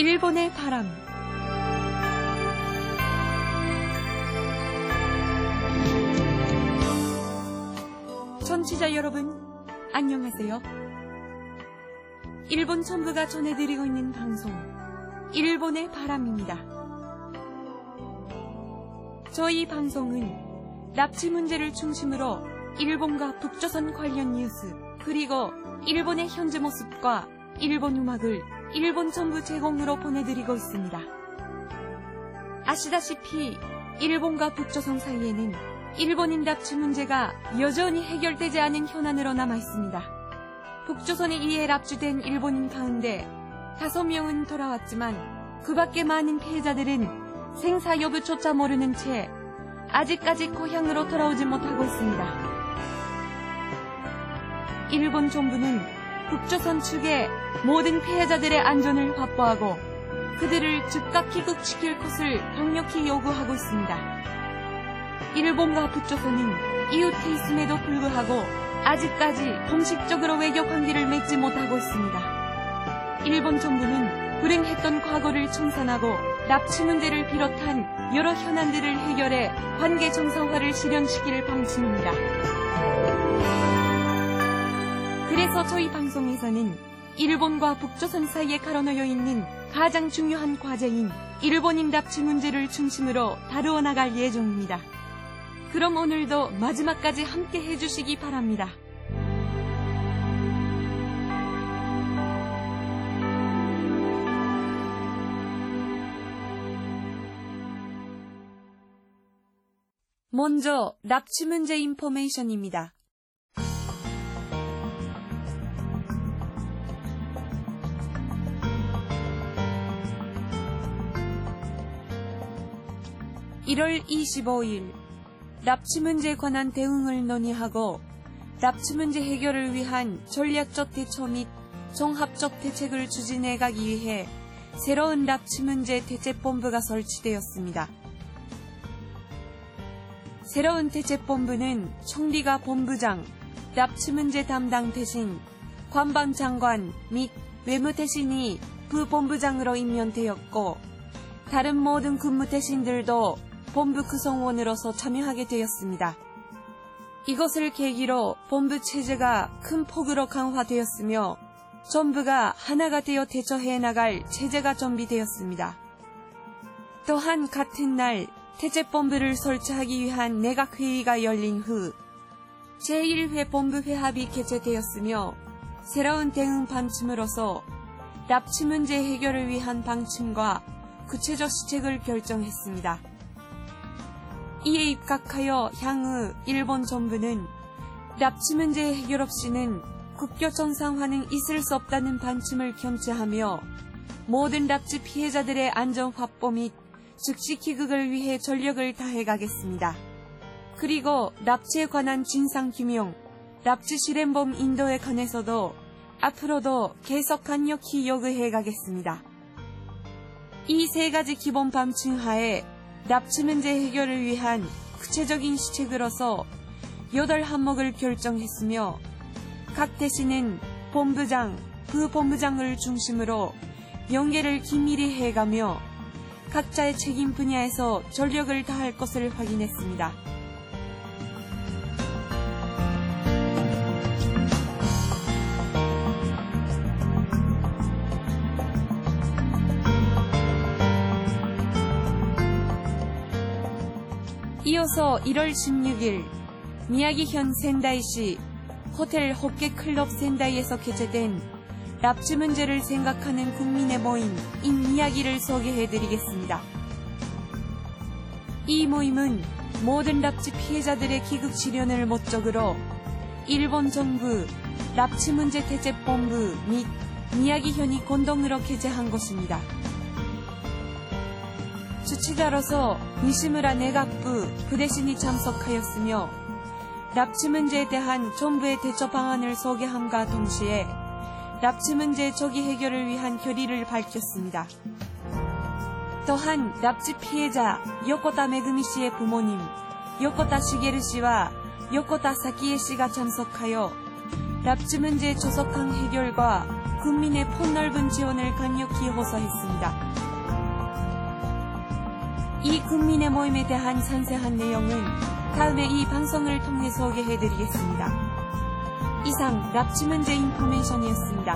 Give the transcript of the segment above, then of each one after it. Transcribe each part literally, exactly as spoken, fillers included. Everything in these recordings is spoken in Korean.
일본의 바람. 청취자 여러분, 안녕하세요. 일본 정부가 전해드리고 있는 방송, 일본의 바람입니다. 저희 방송은 납치 문제를 중심으로 일본과 북조선 관련 뉴스, 그리고 일본의 현재 모습과 일본 음악을 일본 정부 제공으로 보내드리고 있습니다. 아시다시피 일본과 북조선 사이에는 일본인 납치 문제가 여전히 해결되지 않은 현안으로 남아있습니다. 북조선에 의해 납치된 일본인 가운데 다섯 명은 돌아왔지만 그 밖에 많은 피해자들은 생사 여부조차 모르는 채 아직까지 고향으로 돌아오지 못하고 있습니다. 일본 정부는 북조선 측에 모든 피해자들의 안전을 확보하고 그들을 즉각 귀국시킬 것을 강력히 요구하고 있습니다. 일본과 북조선은 이웃에 있음에도 불구하고 아직까지 공식적으로 외교 관계를 맺지 못하고 있습니다. 일본 정부는 불행했던 과거를 청산하고 납치 문제를 비롯한 여러 현안들을 해결해 관계 정상화를 실현시킬 방침입니다. 그래서 저희 방송에서는 일본과 북조선 사이에 가로놓여 있는 가장 중요한 과제인 일본인 납치 문제를 중심으로 다루어 나갈 예정입니다. 그럼 오늘도 마지막까지 함께 해주시기 바랍니다. 먼저 납치 문제 인포메이션입니다. 일월 이십오일 납치 문제에 관한 대응을 논의하고 납치 문제 해결을 위한 전략적 대처 및 종합적 대책을 추진해가기 위해 새로운 납치 문제 대책본부가 설치되었습니다. 새로운 대책본부는 총리가 본부장, 납치 문제 담당 대신 관방장관 및 외무대신이 부본부장으로 임명되었고 다른 모든 근무 대신들도 본부 구성원으로서 참여하게 되었습니다. 이것을 계기로 본부 체제가 큰 폭으로 강화되었으며 정부가 하나가 되어 대처해 나갈 체제가 준비되었습니다. 또한 같은 날 대책본부를 설치하기 위한 내각회의가 열린 후 제일 회 본부회합이 개최되었으며 새로운 대응 방침으로서 납치 문제 해결을 위한 방침과 구체적 시책을 결정했습니다. 이에 입각하여 향후 일본 정부는 납치 문제 해결 없이는 국교 정상화는 있을 수 없다는 방침을 견지하며 모든 납치 피해자들의 안전 확보 및 즉시 귀국을 위해 전력을 다해가겠습니다. 그리고 납치에 관한 진상규명, 납치 실행범 인도에 관해서도 앞으로도 계속 강력히 요구해가겠습니다. 이 세 가지 기본 방침 하에 납치 문제 해결을 위한 구체적인 시책으로서 여덟 항목을 결정했으며 각 대신은 본부장, 부본부장을 중심으로 연계를 긴밀히 해가며 각자의 책임 분야에서 전력을 다할 것을 확인했습니다. 이어서 일월 십육일 미야기현 센다이시 호텔 호케클럽 센다이에서 개최된 납치 문제를 생각하는 국민의 모임 인미야기를 소개해드리겠습니다. 이 모임은 모든 납치 피해자들의 귀국 실현을 목적으로 일본 정부 납치 문제 대책본부 및 미야기현이 공동으로 개최한 것입니다. 주치자로서 니시무라 내각부 부대신이 참석하였으며 납치 문제에 대한 정부의 대처 방안을 소개함과 동시에 납치 문제 조기 해결을 위한 결의를 밝혔습니다. 또한 납치 피해자 요코타 메구미 씨의 부모님 요코타 시게루 씨와 요코타 사키에 씨가 참석하여 납치 문제 조속한 해결과 국민의 폭넓은 지원을 강력히 호소했습니다. 이 국민의 모임에 대한 상세한 내용은 다음에 이 방송을 통해 소개해드리겠습니다. 이상 납치문제 인포메이션이었습니다.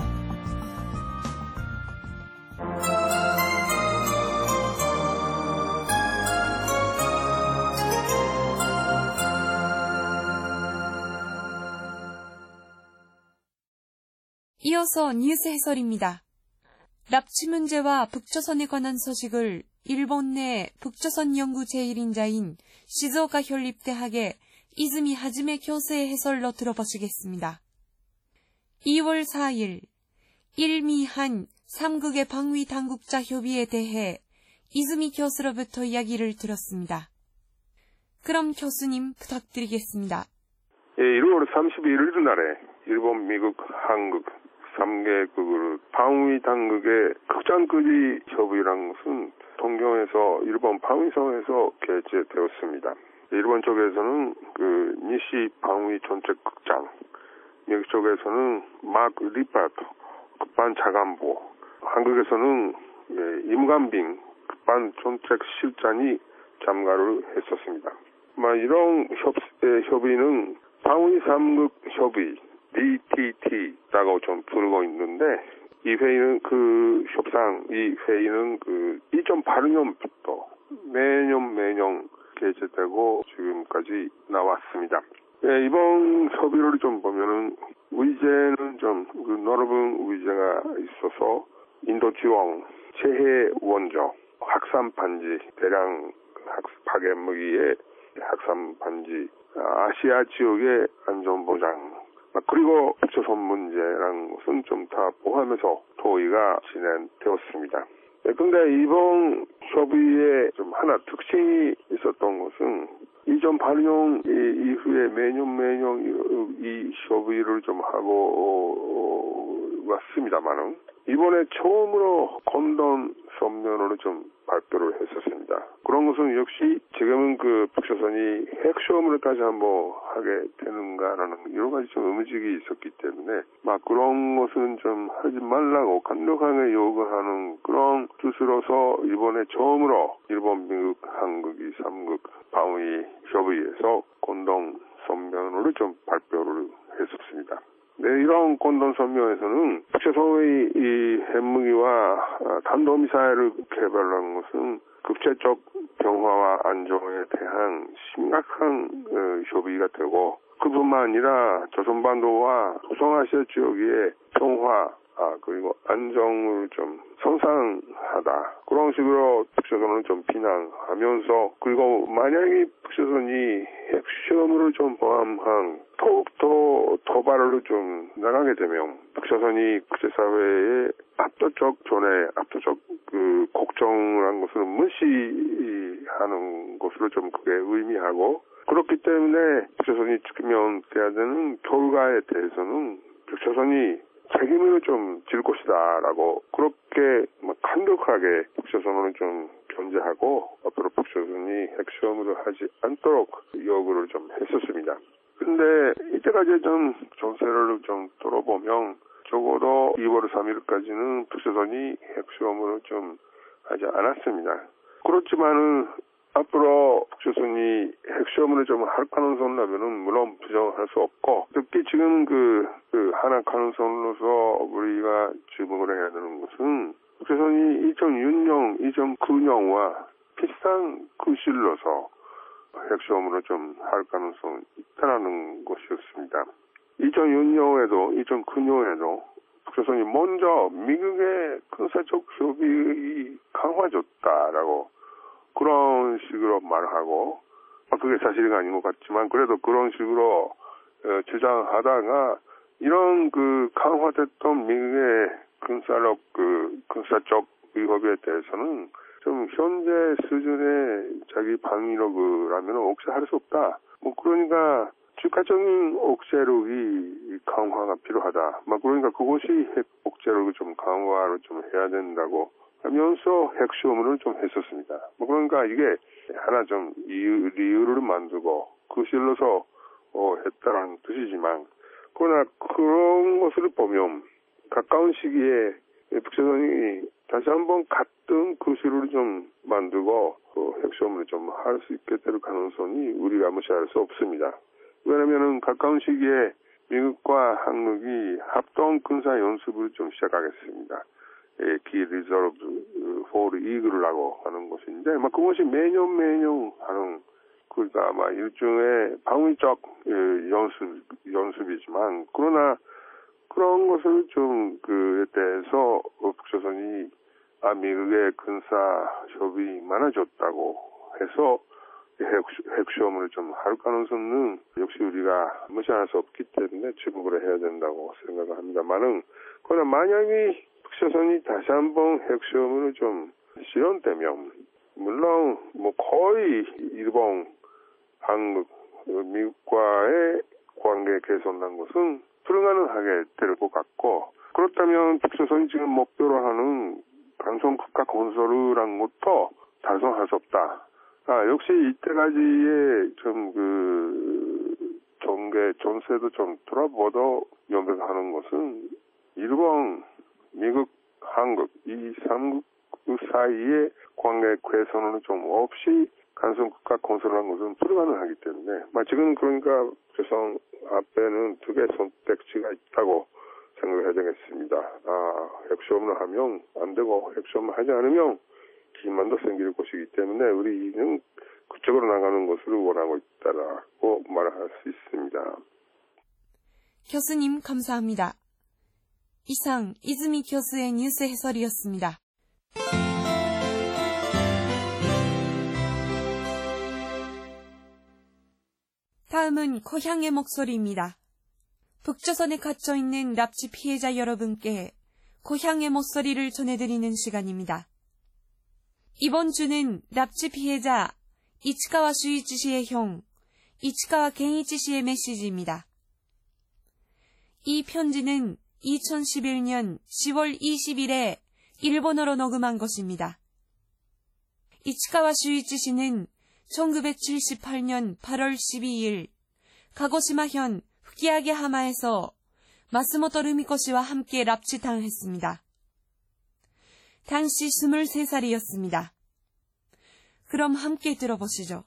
이어서 뉴스 해설입니다. 납치 문제와 북조선에 관한 소식을 일본 내 북조선 연구 제일 인자인 시즈오카 현립대학의 이즈미 하지메 교수의 해설로 들어보시겠습니다. 이월 사일 일미한 삼국의 방위 당국자 협의에 대해 이즈미 교수로부터 이야기를 들었습니다. 그럼 교수님 부탁드리겠습니다. 예, 일월 삼십일 날에 일본, 미국, 한국 삼 개국으로 방위 당국의 극장거리 협의라는 것은 동경에서 일본 방위성에서 개최되었습니다. 일본 쪽에서는 그 니시 방위 정책국장, 미국 쪽에서는 마크 리파트 국방 차관보, 한국에서는 예, 임관빈 국방 정책실장이 참가를 했었습니다. 이런 협, 예, 협의는 방위 삼국 협의 비티티라고 좀 부르고 있는데, 이 회의는 그 협상, 이 회의는 그 이천팔 년부터 매년 매년 개최되고 지금까지 나왔습니다. 예, 이번 협의를 좀 보면은 의제는 좀 그 넓은 의제가 있어서 인도 지원, 체해 원조, 확산 반지, 대량 파괴 무기의 확산 반지, 아시아 지역의 안전 보장, 그리고 북조선 문제라는 것은 좀 다 포함해서 토의가 진행되었습니다. 그런데 이번 협의에 좀 하나 특징이 있었던 것은 이천팔 년 이후에 매년 매년 이 협의를 좀 하고 왔습니다만은 이번에 처음으로 공동 성명으로 좀 발표를 했었습니다. 그런 것은 역시 지금은 그 북조선이 핵시험으로 다시 한번 하게 되는가라는 여러 가지 좀 의문점이 있었기 때문에 막 그런 것은 좀 하지 말라고 강력하게 요구하는 그런 뜻으로서 이번에 처음으로 일본, 미국, 한국이 삼국 방위 협의에서 공동 성명으로 좀 발표를 했었습니다. 네, 이런 공동 성명에서는 북조선의 이 핵무기와 탄도미사일을 개발하는 것은 국제적 평화와 안정에 대한 심각한 어, 협의가 되고, 그뿐만 아니라 조선반도와 소송아시아 지역의 평화 아, 그리고 안정을 좀 성상하다. 그런 식으로 북조선을 좀 비난하면서, 그리고 만약에 북조선이 핵시험을 좀 포함한 더욱더 도발을 좀 나가게 되면 북조선이 국제사회의 압도적 존재, 압도적 그 걱정을 한 것을 무시하는 것으로 좀 그게 의미하고, 그렇기 때문에 북조선이 직면돼야 되는 결과에 대해서는 북조선이 책임을 좀 질 것이다라고 그렇게 강력하게 북조선을 좀 견제하고 앞으로 북조선이 핵시험을 하지 않도록 요구를 좀 했었습니다. 근데 이때까지 좀 정세를 좀 들어보면 적어도 이월 삼일까지는 북조선이 핵시험을 좀 하지 않았습니다. 그렇지만은 앞으로 북조선이 핵시험을 좀 할 가능성이라면은 물론 부정할 수 없고, 특히 지금 그, 그 하나 가능성으로서 우리가 주목을 해야 되는 것은 북조선이 이천육 년, 이천구 년과 비슷한 그 시로서 핵시험으로 좀 할 가능성이 있다는 것이었습니다. 이천육 년에도 이천구 년에도 북조선이 먼저 미국의 군사적 협의의 강화줬다라고 그런 식으로 말하고, 그게 사실이 아닌 것 같지만 그래도 그런 식으로 어, 주장하다가 이런 그 강화됐던 미국의 군사력 그 군사적 위협에 대해서는 좀 현재 수준의 자기 방위력이라면 억제할 수 없다. 뭐 그러니까 주가적인 억제력이 강화가 필요하다. 막 그러니까 그것이 핵 억제력을 좀 강화를 좀 해야 된다고 하면서 핵시험을 좀 했었습니다. 뭐 그러니까 이게 하나 좀 이유, 이유를 만들고 그 실로서 어, 했다라는 뜻이지만, 그러나 그런 것을 보면 가까운 시기에 북조선이 다시 한번 같은 그 시루를 좀 만들고 그 핵시험을 좀 할 수 있게 될 가능성이 우리가 무시할 수 없습니다. 왜냐면은 가까운 시기에 미국과 한국이 합동 군사 연습을 좀 시작하겠습니다. 예, 기 리저브 포르 이글이라고 하는 것인데, 막 그것이 매년 매년 하는 그러니까 아마 일종의 방위적 예, 연습 연습이지만 그러나 그런 것을 좀 그에 대해서 북조선이 아 미국의 군사 협이 많아졌다고 해서 핵시험을 좀 할 가능성은 역시 우리가 무시할 수 없기 때문에 지급을 해야 된다고 생각을 합니다만은 그러나 만약에 북조선이 다시 한번 핵시험을 좀 실현되면 물론 뭐 거의 일본, 한국, 미국과의 관계 개선한 것은 불가능하게 될 것 같고 그렇다면 북조선이 지금 목표로 하는 강성 국가 건설이란 것도 달성할 수 없다. 아, 역시 이때까지의 좀 그 전개 전세도 좀 돌아보도 연결하는 것은 일본, 미국, 한국 이 삼국 사이의 관계 개선은 좀 없이 강성 국가 건설하는 것은 불가능하기 때문에 지금 그러니까 조선 앞에는 두 개의 선택지가 있다고 생각해야 되겠습니다. 아, 핵시험을 하면 안 되고 핵시험을 하지 않으면 기만도 생길 것이기 때문에 우리는 그쪽으로 나가는 것을 원하고 있다라고 말할 수 있습니다. 교수님 감사합니다. 이상 이즈미 교수의 뉴스 해설이었습니다. 다음은 고향의 목소리입니다. 북조선에 갇혀있는 납치 피해자 여러분께 고향의 목소리를 전해드리는 시간입니다. 이번 주는 납치 피해자 이치카와 슈이치 씨의 형, 이치카와 겐이치 씨의 메시지입니다. 이 편지는 이천십일 년 시월 이십일에 일본어로 녹음한 것입니다. 이치카와 슈이치 씨는 천구백칠십팔 년 팔월 십이일 가고시마현 후키야게 하마에서 마스모토 루미코 씨와 함께 납치당했습니다. 당시 스물세 살이었습니다. 그럼 함께 들어보시죠.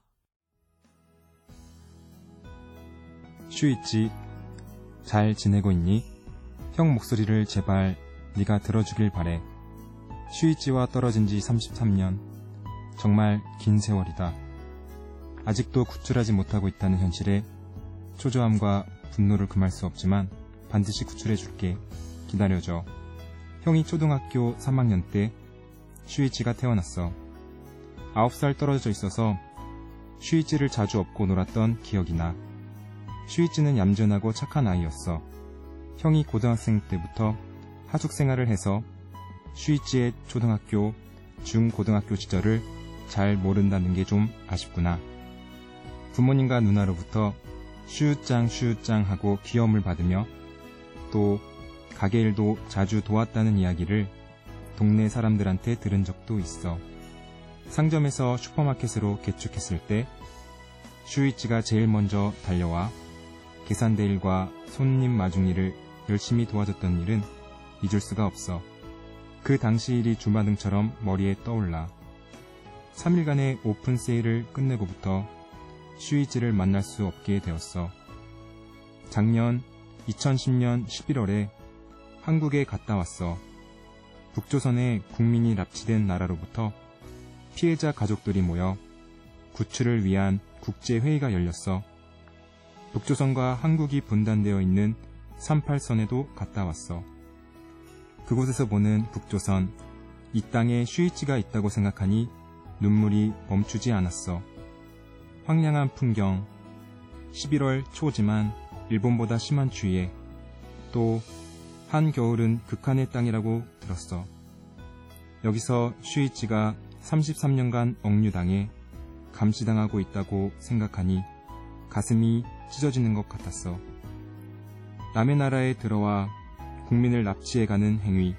슈이치, 잘 지내고 있니? 형 목소리를 제발 네가 들어주길 바래. 슈이치와 떨어진 지 삼십삼 년. 정말 긴 세월이다. 아직도 구출하지 못하고 있다는 현실에 초조함과 분노를 금할 수 없지만 반드시 구출해줄게. 기다려줘. 형이 초등학교 삼 학년 때 슈이치가 태어났어. 아홉 살 떨어져 있어서 슈이치를 자주 업고 놀았던 기억이 나. 슈이치는 얌전하고 착한 아이였어. 형이 고등학생 때부터 하숙 생활을 해서 슈이치의 초등학교, 중고등학교 시절을 잘 모른다는 게 좀 아쉽구나. 부모님과 누나로부터 슈우짱 슈우짱 하고 귀여움을 받으며 또 가게 일도 자주 도왔다는 이야기를 동네 사람들한테 들은 적도 있어. 상점에서 슈퍼마켓으로 개축했을 때 슈이치가 제일 먼저 달려와 계산대 일과 손님 마중 일을 열심히 도와줬던 일은 잊을 수가 없어. 그 당시 일이 주마등처럼 머리에 떠올라. 삼 일간의 오픈 세일을 끝내고부터 슈이치를 만날 수 없게 되었어. 작년 이천십 년 십일월에 한국에 갔다 왔어. 북조선에 국민이 납치된 나라로부터 피해자 가족들이 모여 구출을 위한 국제회의가 열렸어. 북조선과 한국이 분단되어 있는 삼팔선에도 갔다 왔어. 그곳에서 보는 북조선, 이 땅에 슈이치가 있다고 생각하니 눈물이 멈추지 않았어. 황량한 풍경, 십일월 초지만 일본보다 심한 추위에 또 한겨울은 극한의 땅이라고 들었어. 여기서 슈이치가 삼십삼 년간 억류당해 감시당하고 있다고 생각하니 가슴이 찢어지는 것 같았어. 남의 나라에 들어와 국민을 납치해가는 행위,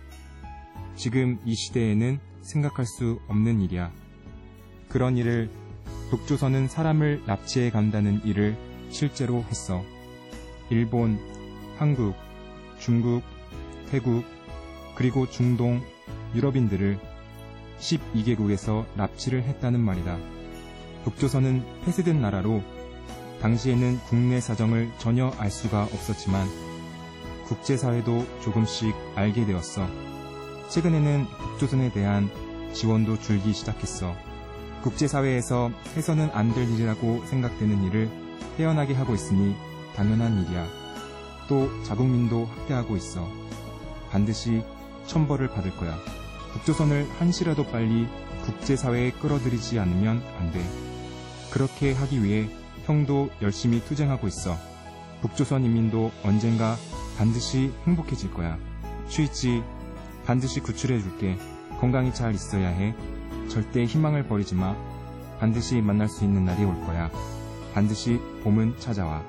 지금 이 시대에는 생각할 수 없는 일이야. 그런 일을 북조선은 사람을 납치해 간다는 일을 실제로 했어. 일본, 한국, 중국, 태국, 그리고 중동, 유럽인들을 십이 개국에서 납치를 했다는 말이다. 북조선은 폐쇄된 나라로 당시에는 국내 사정을 전혀 알 수가 없었지만 국제사회도 조금씩 알게 되었어. 최근에는 북조선에 대한 지원도 줄기 시작했어. 국제사회에서 해서는 안 될 일이라고 생각되는 일을 헤어나게 하고 있으니 당연한 일이야. 또 자국민도 학대하고 있어. 반드시 천벌을 받을 거야. 북조선을 한시라도 빨리 국제사회에 끌어들이지 않으면 안 돼. 그렇게 하기 위해 형도 열심히 투쟁하고 있어. 북조선 인민도 언젠가 반드시 행복해질 거야. 슈이치, 반드시 구출해줄게. 건강히 잘 있어야 해. 절대 희망을 버리지 마. 반드시 만날 수 있는 날이 올 거야. 반드시 봄은 찾아와.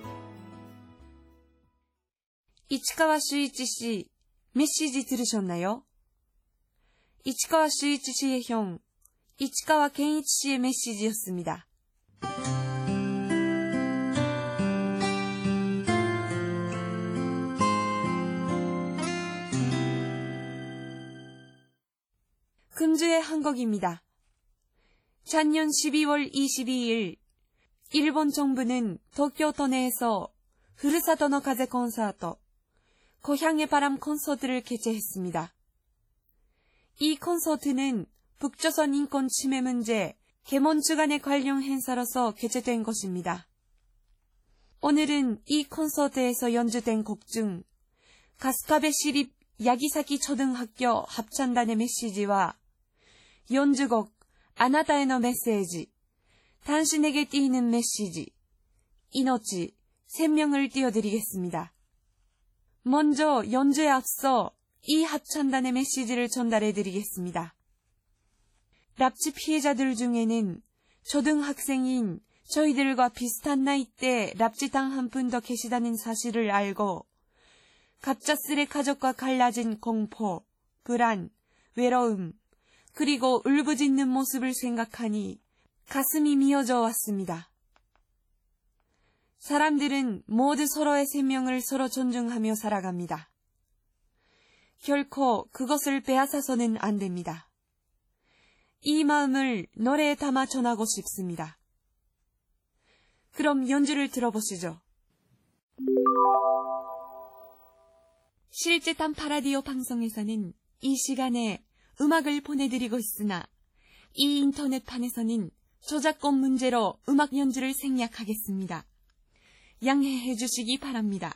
이치카와 슈이치 씨, 메시지 들으셨나요? 이치카와 슈이치 씨의 형, 이치카와 켄이치 씨의 메시지였습니다. 금주의 한국입니다. 작년 십이월 이십이일, 일본 정부는 도쿄도 내에서 후르사토노 가제 콘서트, 고향의 바람 콘서트를 개최했습니다. 이 콘서트는 북조선 인권 침해 문제 개몬 주간의 관련 행사로서 개최된 것입니다. 오늘은 이 콘서트에서 연주된 곡 중 가스카베 시립 야기사키 초등학교 합창단의 메시지와 연주곡 아나타에의 메시지, 당신에게 띄는 메시지, 이노치, 생명을 띄워드리겠습니다. 먼저 연주에 앞서 이 합창단의 메시지를 전달해드리겠습니다. 납치 피해자들 중에는 초등학생인 저희들과 비슷한 나이대 납치당한 분도 계시다는 사실을 알고 갑작스레 가족과 갈라진 공포, 불안, 외로움, 그리고 울부짖는 모습을 생각하니 가슴이 미어져 왔습니다. 사람들은 모두 서로의 생명을 서로 존중하며 살아갑니다. 결코 그것을 빼앗아서는 안 됩니다. 이 마음을 노래에 담아 전하고 싶습니다. 그럼 연주를 들어보시죠. 실제 딴파라디오 방송에서는 이 시간에 음악을 보내드리고 있으나 이 인터넷판에서는 저작권 문제로 음악 연주를 생략하겠습니다. 양해해 주시기 바랍니다.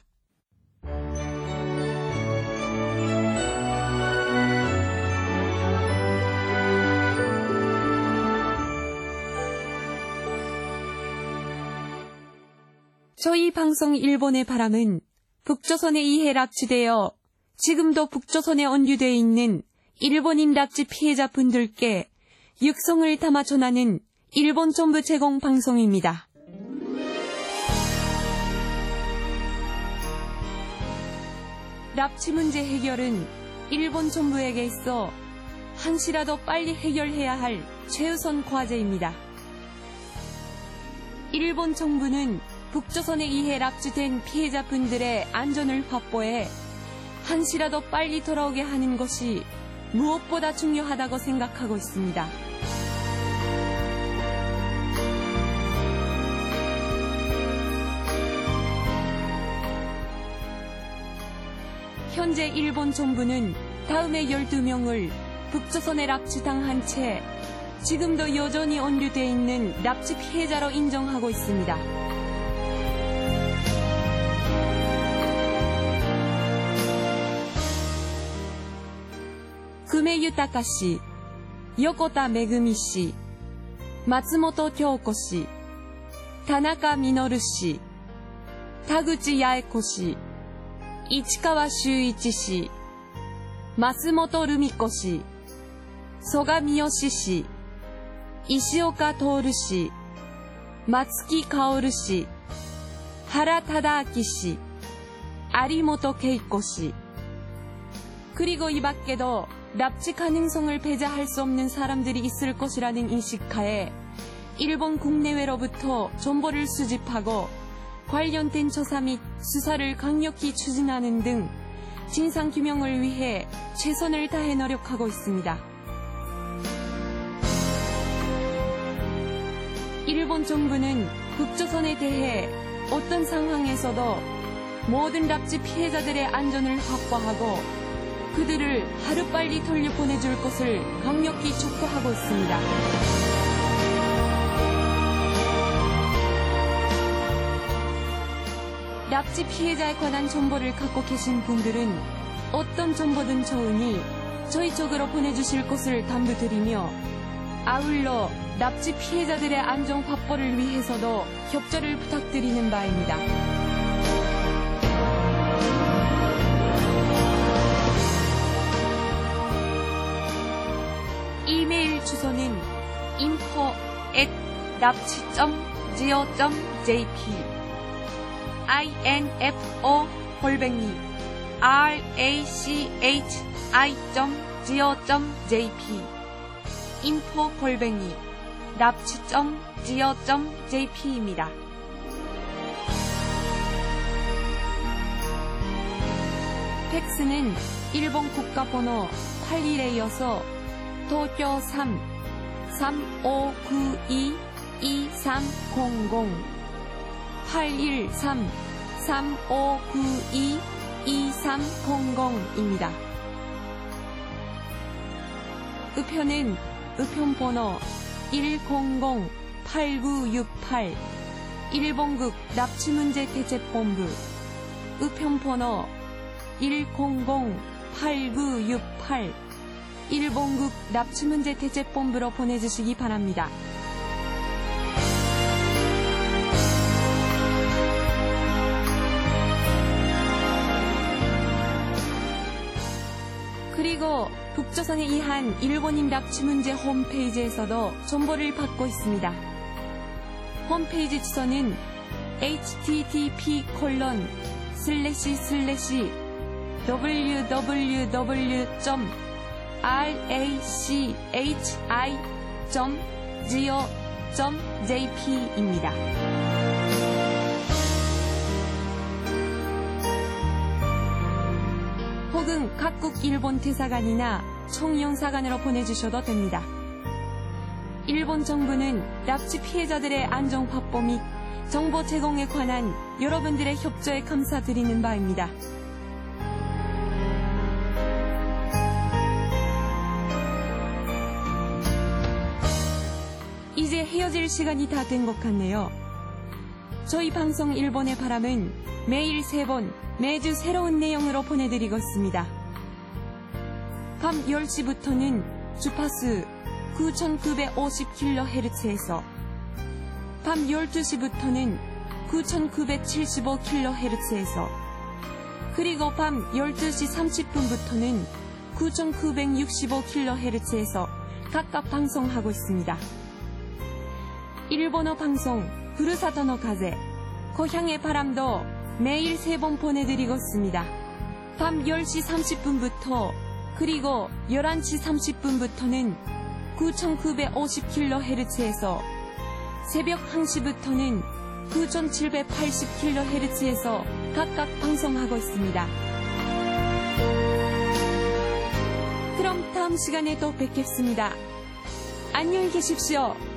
저희 방송 일본의 바람은 북조선에 의해 납치되어 지금도 북조선에 언류되어 있는 일본인 납치 피해자분들께 육성을 담아 전하는 일본 정부 제공 방송입니다. 납치 문제 해결은 일본 정부에게 있어 한시라도 빨리 해결해야 할 최우선 과제입니다. 일본 정부는 북조선에 의해 납치된 피해자분들의 안전을 확보해 한시라도 빨리 돌아오게 하는 것이 무엇보다 중요하다고 생각하고 있습니다. 현재 일본 정부는 다음의 열두 명을 북조선에 납치당한 채 지금도 여전히 언류되어 있는 납치 피해자로 인정하고 있습니다. 금해 유타카 씨, 요코타 메구미 씨, 마츠모토 kyoko 씨, 타나카 미노루 씨, 타구치 야에코 씨, 이치카와 슈이치 씨, 마스모토 루미코 씨, 소가 미요시 씨, 이시오카 토오루 씨, 마츠키 카오루 씨, 하라 타다아키 씨, 아리모토 케이코 씨, 그리고 이 밖에도 납치 가능성을 배제할 수 없는 사람들이 있을 것이라는 인식하에 일본 국내외로부터 정보를 수집하고 관련된 조사 및 수사를 강력히 추진하는 등 진상규명을 위해 최선을 다해 노력하고 있습니다. 일본 정부는 북조선에 대해 어떤 상황에서도 모든 납치 피해자들의 안전을 확보하고 그들을 하루빨리 돌려보내줄 것을 강력히 촉구하고 있습니다. 납치 피해자에 관한 정보를 갖고 계신 분들은 어떤 정보든 좋으니 저희 쪽으로 보내주실 것을 당부드리며 아울러 납치 피해자들의 안전 확보를 위해서도 협조를 부탁드리는 바입니다. 이메일 주소는 info at 납치 점 go 점 jp info 골뱅이 rachi 점 go 점 jp info 골뱅이 납치 점 go 점 jp입니다. 팩스는 일본 국가번호 팔십일에 이어서 도쿄 삼 삼오구이 이삼공공 팔일삼 삼오구이 이삼공공입니다. 우편은 우편번호 일공공 팔구육팔 일본국 납치문제대책본부 우편번호 일공공 팔구육팔 일본국 납치문제대책본부로 보내주시기 바랍니다. 그리고 북조선에 의한 일본인 납치 문제 홈페이지에서도 정보를 받고 있습니다. 홈페이지 주소는 에이치티티피 콜론 슬래시 슬래시 더블유더블유더블유 점 라치 점 go 점 jp입니다. 혹은 각국 일본 대사관이나 총영사관으로 보내주셔도 됩니다. 일본 정부는 납치 피해자들의 안전 확보 및 정보 제공에 관한 여러분들의 협조에 감사드리는 바입니다. 이제 헤어질 시간이 다 된 것 같네요. 저희 방송 일본의 바람은 매일 세 번 매주 새로운 내용으로 보내드리고 있습니다. 밤 열 시부터는 주파수 구천구백오십 킬로헤르츠에서 밤 열두 시부터는 구천구백칠십오 킬로헤르츠에서 그리고 밤 열두 시 삼십 분부터는 구천구백육십오 킬로헤르츠에서 각각 방송하고 있습니다. 일본어 방송 후루사토노 가제 고향의 바람도 매일 세 번 보내드리고 있습니다. 밤 열 시 삼십 분부터 그리고 열한 시 삼십 분부터는 구천구백오십 킬로헤르츠에서 새벽 한 시부터는 구천칠백팔십 킬로헤르츠에서 각각 방송하고 있습니다. 그럼 다음 시간에 또 뵙겠습니다. 안녕히 계십시오.